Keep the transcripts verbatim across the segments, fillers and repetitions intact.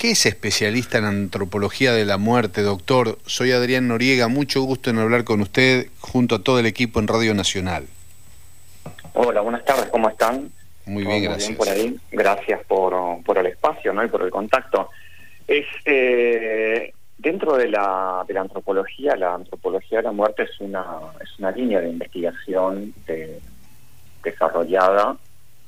qué es especialista en antropología de la muerte, doctor? Soy Adrián Noriega, mucho gusto en hablar con usted junto a todo el equipo en Radio Nacional. Hola, buenas tardes, ¿cómo están? Muy bien, muy gracias. Bien por ahí. Gracias por, por el espacio, ¿no? Y por el contacto. Es eh, dentro de la, de la antropología, la antropología de la muerte es una, es una línea de investigación de, desarrollada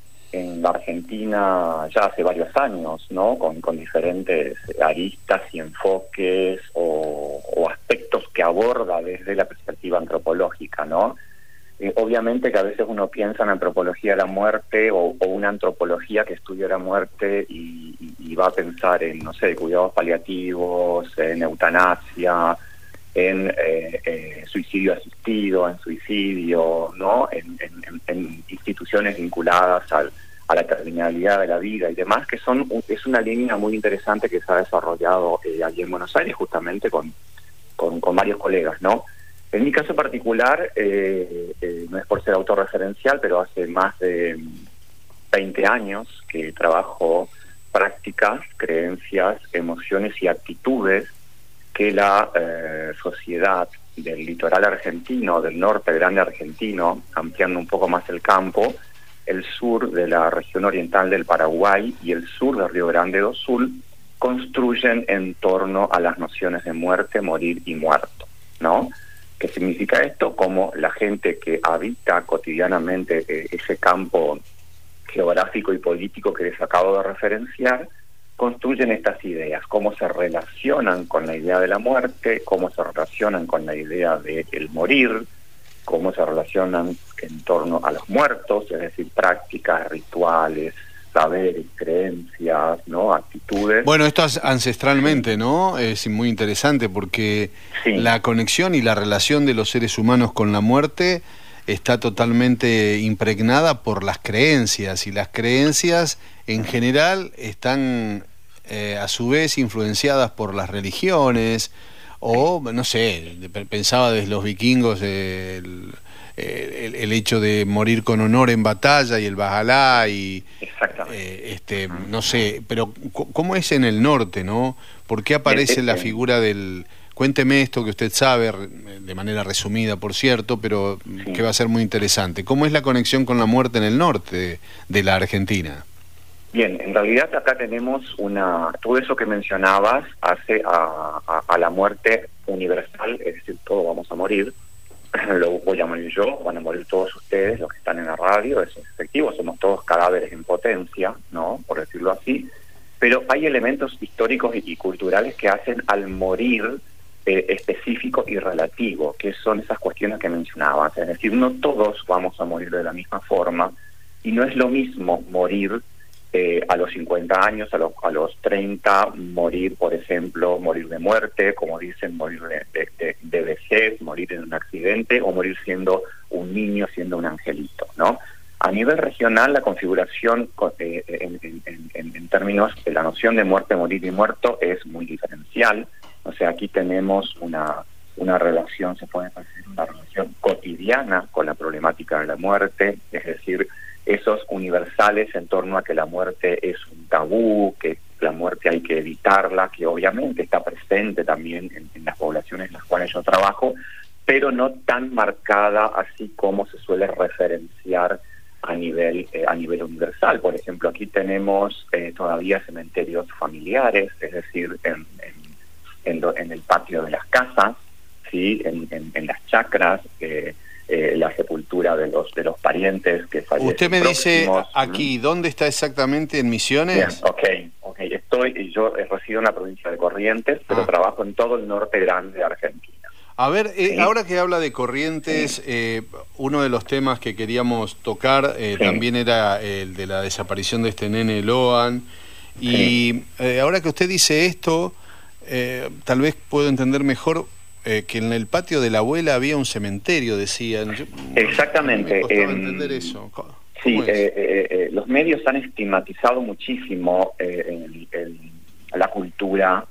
en la Argentina ya hace varios años, ¿no? Con, con diferentes aristas y enfoques o, o aspectos que aborda desde la perspectiva antropológica, ¿no? Eh, obviamente que a veces uno piensa en antropología de la muerte o, o una antropología que estudia la muerte y, y, y va a pensar en, no sé, cuidados paliativos, en eutanasia, en eh, eh, suicidio asistido, en suicidio, ¿no? En, en, en instituciones vinculadas al, a la terminalidad de la vida y demás, que son es una línea muy interesante que se ha desarrollado eh, allí en Buenos Aires, justamente con, con, con varios colegas, ¿no? En mi caso particular, eh, eh, no es por ser autorreferencial, pero hace más de veinte años que trabajo prácticas, creencias, emociones y actitudes que la eh, sociedad del litoral argentino, del norte grande argentino, ampliando un poco más el campo, el sur de la región oriental del Paraguay y el sur del Río Grande do Sul, construyen en torno a las nociones de muerte, morir y muerto, ¿no? ¿Qué significa esto? Como la gente que habita cotidianamente eh, ese campo geográfico y político que les acabo de referenciar, construyen estas ideas, cómo se relacionan con la idea de la muerte, cómo se relacionan con la idea de el morir, cómo se relacionan en torno a los muertos, es decir, prácticas, rituales, saberes, creencias, ¿no? Actitudes. Bueno, esto es ancestralmente, ¿no? Es muy interesante porque sí, la conexión y la relación de los seres humanos con la muerte está totalmente impregnada por las creencias, y las creencias en general están eh, a su vez influenciadas por las religiones, o no sé, pensaba desde los vikingos eh, el, el, el hecho de morir con honor en batalla y el Valhalla y eh, este no sé, pero ¿cómo es en el norte, no? ¿Por qué aparece la figura del... Cuénteme esto que usted sabe, de manera resumida, por cierto, pero sí, que va a ser muy interesante. ¿Cómo es la conexión con la muerte en el norte de la Argentina? Bien, en realidad acá tenemos una... Todo eso que mencionabas hace a, a, a la muerte universal, es decir, todos vamos a morir. Lo voy a morir yo, van a morir todos ustedes, los que están en la radio, eso es efectivo, somos todos cadáveres en potencia, ¿no? Por decirlo así. Pero hay elementos históricos y, y culturales que hacen al morir eh, específico y relativo, que son esas cuestiones que mencionabas. Es decir, no todos vamos a morir de la misma forma, y no es lo mismo morir Eh, a los cincuenta años, a los, a los treinta, morir, por ejemplo, morir de muerte, como dicen, morir de, de, de, de vejez, morir en un accidente, o morir siendo un niño, siendo un angelito, ¿no? A nivel regional, la configuración eh, en, en, en, en términos de la noción de muerte, morir y muerto es muy diferencial. O sea, aquí tenemos una, una relación, se puede decir, una relación cotidiana con la problemática de la muerte, es decir, esos universales en torno a que la muerte es un tabú, que la muerte hay que evitarla, que obviamente está presente también en, en las poblaciones en las cuales yo trabajo, pero no tan marcada así como se suele referenciar a nivel eh, a nivel universal. Por ejemplo, aquí tenemos eh, todavía cementerios familiares, es decir, en, en, en, lo, en el patio de las casas, ¿sí? en, en, en las chacras, eh, Eh, la sepultura de los de los parientes que fallecen. Usted me próximos. dice aquí, ¿dónde está exactamente? ¿En Misiones? Bien, ok, ok. Estoy, yo resido en la provincia de Corrientes, pero ah. trabajo en todo el norte grande de Argentina. A ver, eh, ¿sí? ahora que habla de Corrientes, sí. eh, uno de los temas que queríamos tocar eh, sí. también era el de la desaparición de este nene Loan. Y sí. eh, ahora que usted dice esto, eh, tal vez puedo entender mejor Eh, que en el patio de la abuela había un cementerio, decían. Yo, Exactamente. Me costaba eh, entender eso. ¿Cómo sí, eh, eh, eh, los medios han estigmatizado muchísimo eh, el, el, la cultura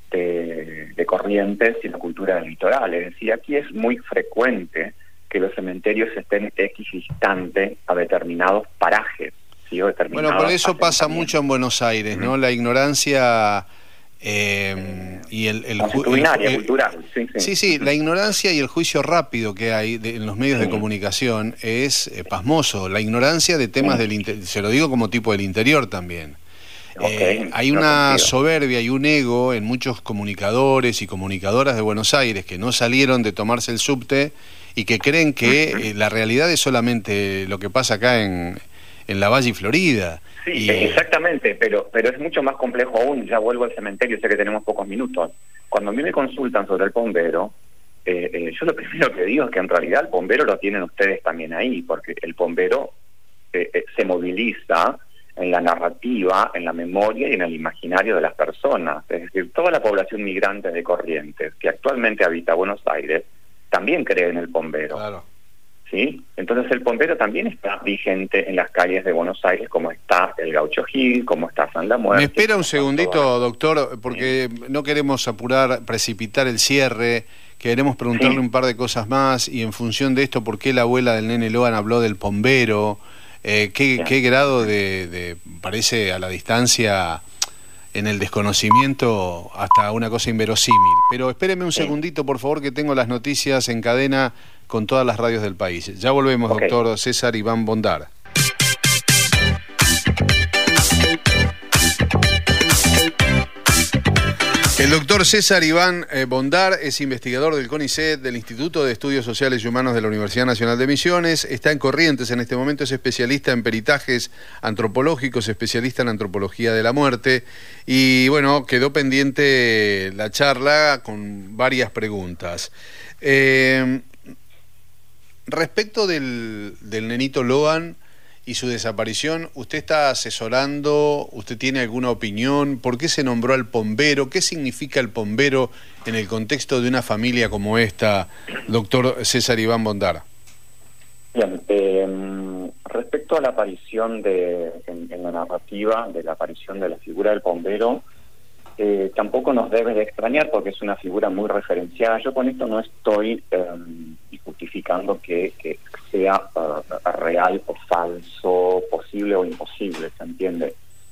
de, de Corrientes y la cultura del litoral. Es decir, aquí es muy frecuente que los cementerios estén equidistante a determinados parajes. ¿sí? O determinados bueno, por eso pasa mucho en Buenos Aires, ¿no? Uh-huh. La ignorancia Eh, y el, el, el, el cultural. Sí sí. sí, sí, la ignorancia y el juicio rápido que hay de, en los medios sí. de comunicación es eh, pasmoso. La ignorancia de temas sí. del interior, se lo digo como tipo del interior también. Okay, eh, hay una sentido. soberbia y un ego en muchos comunicadores y comunicadoras de Buenos Aires que no salieron de tomarse el subte y que creen que uh-huh. eh, la realidad es solamente lo que pasa acá en, en la Valle y Florida. Sí, y, exactamente, pero pero es mucho más complejo aún. Ya vuelvo al cementerio, sé que tenemos pocos minutos. Cuando a mí me consultan sobre el Pombero, eh, eh, yo lo primero que digo es que en realidad el Pombero lo tienen ustedes también ahí, porque el Pombero eh, eh, se moviliza en la narrativa, en la memoria y en el imaginario de las personas. Es decir, toda la población migrante de Corrientes que actualmente habita Buenos Aires también cree en el Pombero. Claro. ¿Sí? Entonces el Pombero también está vigente en las calles de Buenos Aires, como está el Gaucho Gil, como está San La Muerte. Me espera un segundito, doctor, porque sí. no queremos apurar, precipitar el cierre, queremos preguntarle sí. un par de cosas más, y en función de esto, ¿por qué la abuela del nene Logan habló del Pombero? Eh, ¿qué, ¿Qué grado de, de, parece a la distancia, en el desconocimiento, hasta una cosa inverosímil? Pero espéreme un sí. segundito, por favor, que tengo las noticias en cadena con todas las radios del país. Ya volvemos, okay. doctor César Iván Bondar. El doctor César Iván eh, Bondar es investigador del CONICET, del Instituto de Estudios Sociales y Humanos de la Universidad Nacional de Misiones. Está en Corrientes en este momento, es especialista en peritajes antropológicos, especialista en antropología de la muerte. Y bueno, quedó pendiente la charla con varias preguntas. Eh, respecto del, del nenito Logan y su desaparición, ¿usted está asesorando? ¿Usted tiene alguna opinión? ¿Por qué se nombró al Pombero? ¿Qué significa el Pombero en el contexto de una familia como esta, doctor César Iván Bondar? Bien, eh, respecto a la aparición de, en, en la narrativa, de la aparición de la figura del Pombero, eh, tampoco nos debe de extrañar porque es una figura muy referenciada. Yo con esto no estoy eh, justificando que, que sea uh, real o falso, posible o imposible, ¿se entiende?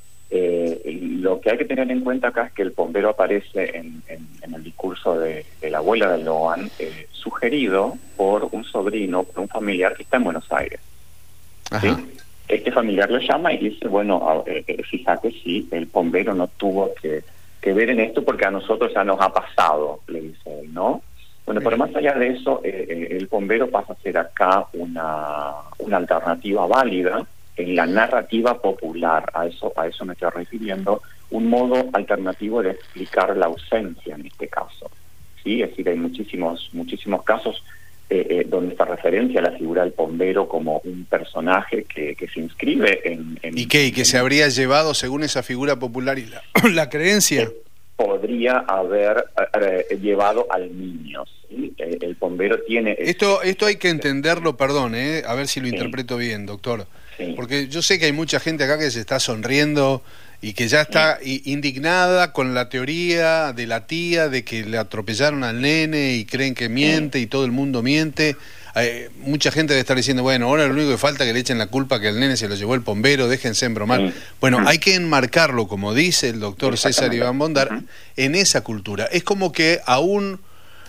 Eh, lo que hay que tener en cuenta acá es que el Pombero aparece en, en, en el discurso de, de la abuela de Logan, eh, sugerido por un sobrino, por un familiar que está en Buenos Aires. ¿Sí? Este familiar lo llama y dice, bueno, eh, fíjate si el Pombero no tuvo que, que ver en esto porque a nosotros ya nos ha pasado, le dice él, ¿no? Bueno, pero más allá de eso, eh, el Pombero pasa a ser acá una, una alternativa válida en la narrativa popular. A eso, a eso me estoy refiriendo, un modo alternativo de explicar la ausencia en este caso. ¿Sí? Es decir, hay muchísimos, muchísimos casos eh, eh, donde esta referencia a la figura del Pombero como un personaje que, que se inscribe en... en ¿Y qué? ¿Y que en, se habría llevado, según esa figura popular y la, la creencia? Eh, podría haber eh, llevado al niño, ¿sí? El, el Pombero tiene... Esto esto hay que entenderlo, perdón, eh, a ver si lo sí. interpreto bien, doctor. Sí. Porque yo sé que hay mucha gente acá que se está sonriendo y que ya está sí. indignada con la teoría de la tía de que le atropellaron al nene y creen que miente sí. y todo el mundo miente. Eh, mucha gente debe estar diciendo, bueno, ahora lo único que falta es que le echen la culpa que el nene se lo llevó el Pombero, déjense embromar. Sí. Bueno, hay que enmarcarlo, como dice el doctor César Iván Bondar, uh-huh. en esa cultura. Es como que a un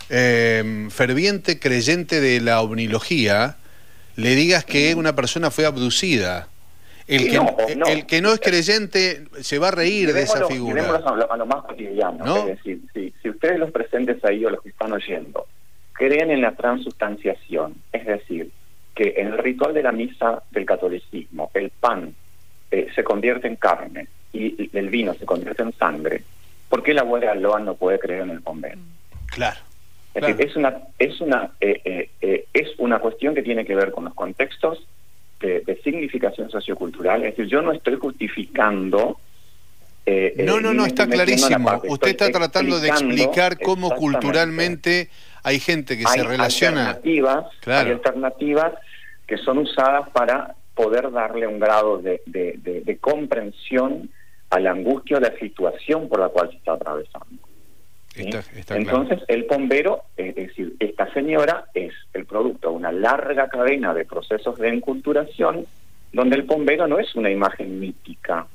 eh, ferviente creyente de la ovnilogía le digas que una persona fue abducida. El, sí, que, no, no. el que no es creyente se va a reír de esa figura. A lo, a lo más cotidiano, ¿no? Es decir, si, si ustedes los presentes ahí o los que están oyendo creen en la transustanciación, es decir, que en el ritual de la misa del catolicismo el pan eh, se convierte en carne y el vino se convierte en sangre, ¿por qué la abuela Logan no puede creer en el Pombero? Claro. Es claro. decir, es una es una eh, eh, eh, es una cuestión que tiene que ver con los contextos de, de significación sociocultural. Es decir, yo no estoy justificando eh, no, no, no, está clarísimo. Usted está tratando de explicar cómo culturalmente hay gente que hay se relaciona... Alternativas, claro. Hay alternativas que son usadas para poder darle un grado de, de, de, de comprensión a la angustia o la situación por la cual se está atravesando. ¿Sí? Está, está Entonces, claro. El Pombero, es decir, esta señora es el producto de una larga cadena de procesos de enculturación donde el Pombero no es una imagen mítica,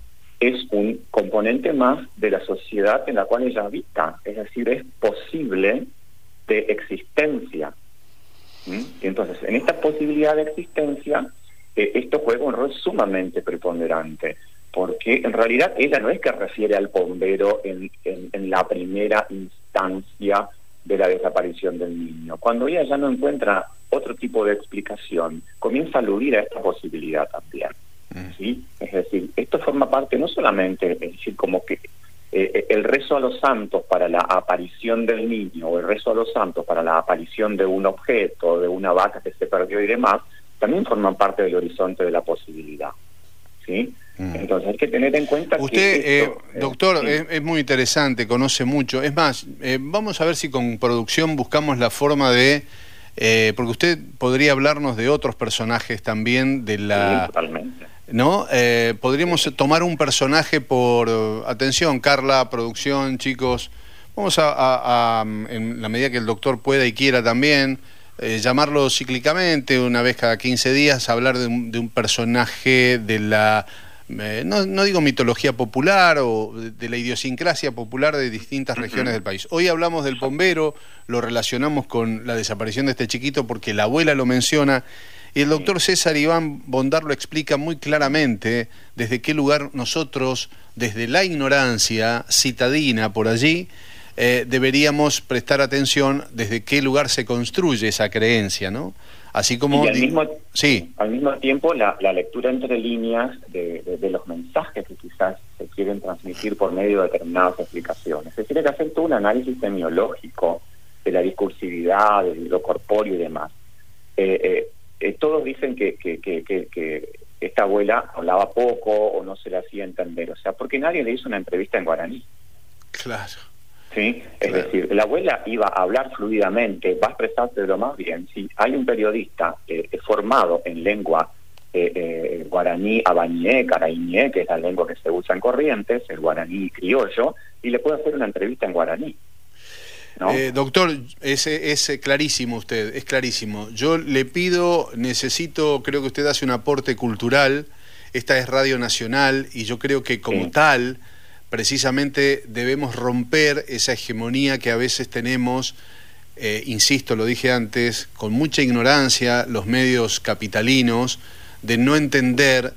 es un componente más de la sociedad en la cual ella habita, es decir, es posible de existencia. ¿Mm? Y entonces, en esta posibilidad de existencia, eh, esto juega un rol sumamente preponderante, porque en realidad ella no es que refiere al bombero en, en, en la primera instancia de la desaparición del niño. Cuando ella ya no encuentra otro tipo de explicación, comienza a aludir a esta posibilidad también. ¿Sí? Es decir, esto forma parte no solamente, es decir, como que eh, el rezo a los santos para la aparición del niño, o el rezo a los santos para la aparición de un objeto, de una vaca que se perdió y demás, también forman parte del horizonte de la posibilidad. ¿Sí? Mm. Entonces hay que tener en cuenta usted, que esto, eh, doctor, eh, es, es muy interesante, conoce mucho. Es más, eh, vamos a ver si con producción buscamos la forma de... Eh, porque usted podría hablarnos de otros personajes también de la... Sí, totalmente. ¿No? Eh, podríamos tomar un personaje por... Atención, Carla, producción, chicos. Vamos a, a, a en la medida que el doctor pueda y quiera también, eh, llamarlo cíclicamente, una vez cada quince días, hablar de un, de un personaje de la... Eh, no, no digo mitología popular o de, de la idiosincrasia popular de distintas regiones del país. Hoy hablamos del bombero, lo relacionamos con la desaparición de este chiquito porque la abuela lo menciona. Y el doctor César Iván Bondar lo explica muy claramente desde qué lugar nosotros, desde la ignorancia citadina por allí, eh, deberíamos prestar atención desde qué lugar se construye esa creencia, ¿no? Así como... Y al mismo, sí. al mismo tiempo la, la lectura entre líneas de, de, de los mensajes que quizás se quieren transmitir por medio de determinadas explicaciones. Se tiene que hacer todo un análisis semiológico de la discursividad, de lo corpóreo y demás. Eh, eh, Eh, todos dicen que, que, que, que, que esta abuela hablaba poco o no se la hacía entender, o sea, porque nadie le hizo una entrevista en guaraní. Claro. ¿Sí? Es Claro. decir, la abuela iba a hablar fluidamente, va a expresarse de lo más bien. Si hay un periodista eh, formado en lengua eh, eh, guaraní, abaníe, caraíñe, que es la lengua que se usa en Corrientes, el guaraní criollo, y le puede hacer una entrevista en guaraní. ¿No? Eh, doctor, es, es clarísimo usted, es clarísimo. Yo le pido, necesito, creo que usted hace un aporte cultural, esta es Radio Nacional y yo creo que como sí. tal, precisamente debemos romper esa hegemonía que a veces tenemos, eh, insisto, lo dije antes, con mucha ignorancia los medios capitalinos, de no entender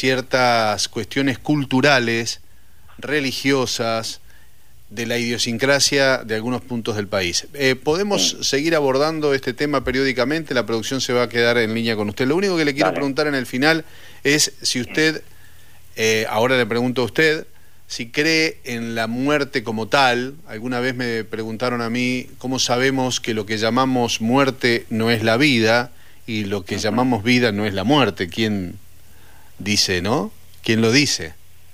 ciertas cuestiones culturales, religiosas, de la idiosincrasia de algunos puntos del país. Eh, ¿Podemos sí. seguir abordando este tema periódicamente? La producción se va a quedar en línea con usted. Lo único que le quiero Dale. preguntar en el final es si usted, eh, ahora le pregunto a usted, si cree en la muerte como tal. Alguna vez me preguntaron a mí cómo sabemos que lo que llamamos muerte no es la vida y lo que uh-huh. llamamos vida no es la muerte. ¿Quién dice, no? ¿Quién lo dice?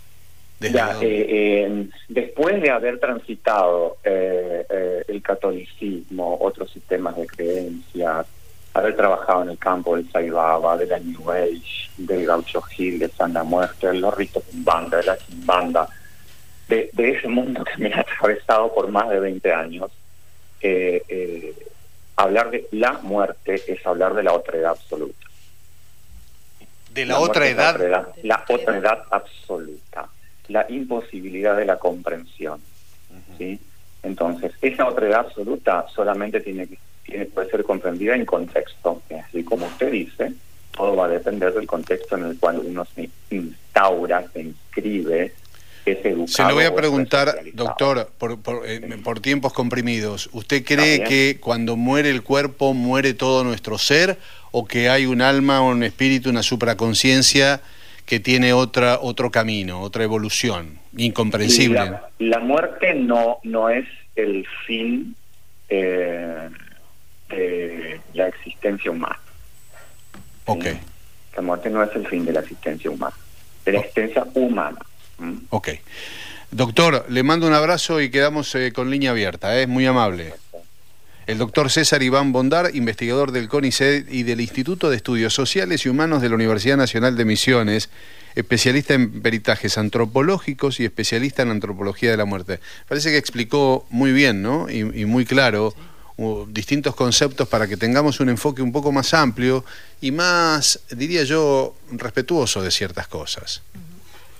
Ya, eh, eh, después de haber transitado eh, eh, el catolicismo, otros sistemas de creencias, haber trabajado en el campo del Saibaba, de la New Age, del Gaucho Gil, de Santa Muerte, de los ritos Kimbanda, de la Kimbanda, de, de ese mundo que me ha atravesado por más de veinte años, eh, eh, hablar de la muerte es hablar de la otra edad absoluta. ¿De la, la otra edad? La otra edad, la otra edad absoluta. La imposibilidad de la comprensión. Uh-huh. ¿Sí? Entonces, esa otredad absoluta solamente tiene que tiene, puede ser comprendida en contexto. Así como usted dice, todo va a depender del contexto en el cual uno se instaura, se inscribe, es educado. Se lo voy a preguntar, doctor, por, por, eh, sí. por tiempos comprimidos. ¿Usted cree que cuando muere el cuerpo muere todo nuestro ser o que hay un alma, un espíritu, una supraconciencia que tiene otra otro camino, otra evolución incomprensible? La, la muerte no no es el fin eh, de la existencia humana. Ok. ¿Sí? La muerte no es el fin de la existencia humana, de la existencia humana. ¿Mm? Ok. Doctor, le mando un abrazo y quedamos eh, con línea abierta, es ¿eh? muy amable. El doctor César Iván Bondar, investigador del CONICET y del Instituto de Estudios Sociales y Humanos de la Universidad Nacional de Misiones, especialista en peritajes antropológicos y especialista en antropología de la muerte. Parece que explicó muy bien, ¿no? Y, y muy claro uh, distintos conceptos para que tengamos un enfoque un poco más amplio y más, diría yo, respetuoso de ciertas cosas.